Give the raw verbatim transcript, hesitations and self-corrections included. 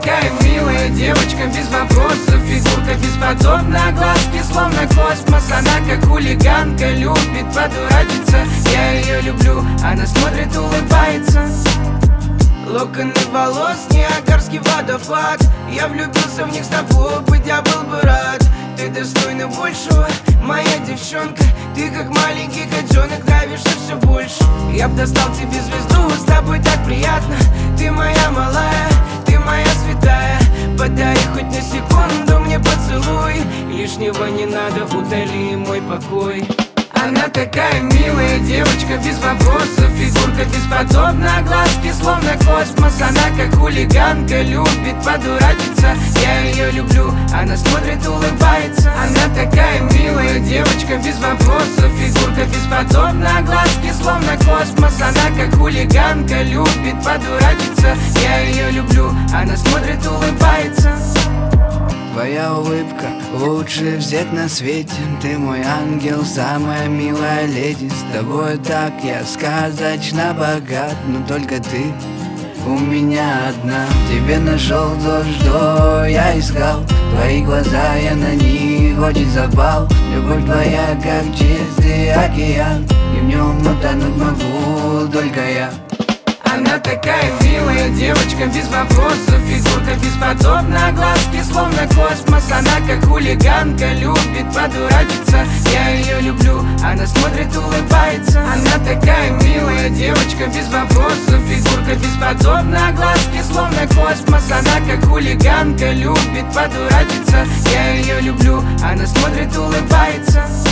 такая милая девочка, без вопросов, фигурка бесподобна, глазки словно космос. Она как хулиганка, любит подурачиться. Я ее люблю, она смотрит, улыбается. Локоны волос, Ниагарский водопад. Я влюбился в них с тобой, быть я был бы рад. Ты достойна большего, моя девчонка. Ты как маленький котенок, нравишься все больше. Я б достал тебе звезду, с тобой так приятно. Ты моя малая, ты моя святая. Подари хоть на секунду мне поцелуй. Лишнего не надо, удали мой покой. Она такая милая девочка, без вопросов, фигурка бесподобна, глазки словно космос. Она как хулиганка, любит подурачиться. Я ее люблю, она смотрит, улыбается. Она такая милая девочка, без вопросов, фигурка бесподобна, глазки словно космос. Она как хулиганка, любит подурачиться. Я ее люблю, она смотрит, улыбается. Твоя улыбка лучше всех на свете. Ты мой ангел, самая милая леди. С тобой так я сказочно богат. Но только ты у меня одна. Тебе нашел то, что я искал. Твои глаза, я на них очень запал. Любовь твоя, как чистый океан, и в нем утонуть могу только я. Она такая милая девочка, без вопросов, фигурка бесподобна, глазки словно космос. Она как хулиганка, любит подурачиться. Я ее люблю, она смотрит, улыбается. Она такая милая девочка, без вопросов, фигурка бесподобна, глазки словно космос. Она как хулиганка, любит подурачиться. Я ее люблю, она смотрит, улыбается.